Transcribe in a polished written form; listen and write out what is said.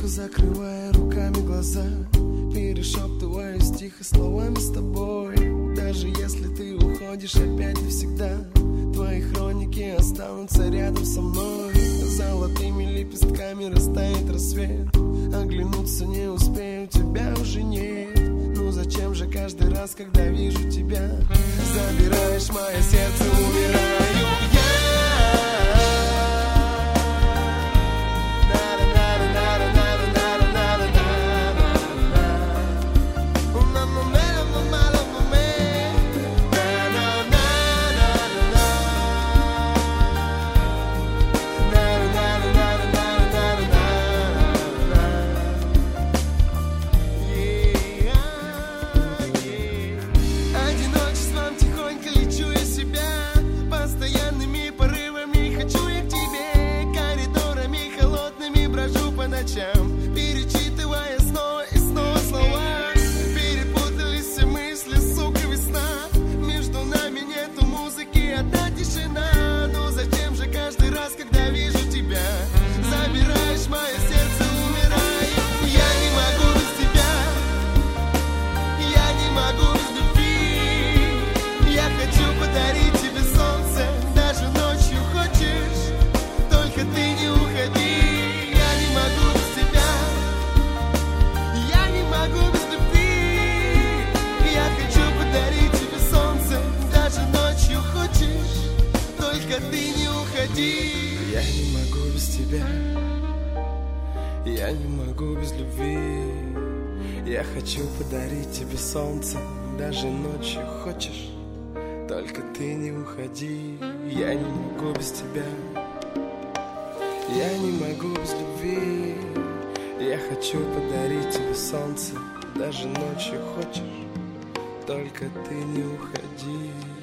закрывая руками глаза, перешептываясь тихо словами с тобой. Даже если ты уходишь опять навсегда, твои хроники останутся рядом со мной. Золотыми лепестками растает рассвет, оглянуться не успею, тебя уже нет. Ну зачем же каждый раз, когда вижу тебя, забираешь мое сердце, умираю я. Перечитывая снова и снова слова, перепутались все мысли, сука, весна. Между нами нету музыки, одна тишина. Ну зачем же каждый раз, когда вижу тебя, забираешь мое сердце, умираю. Я не могу без тебя, я не могу без любви. Я хочу подарить тебе солнце, даже ночью хочешь, только ты не уходи. Ты не уходи. Я не могу без тебя, я не могу без любви. Я хочу подарить тебе солнце, даже ночью хочешь, только ты не уходи. Я не могу без тебя, я не могу без любви. Я хочу подарить тебе солнце, даже ночью хочешь, только ты не уходи.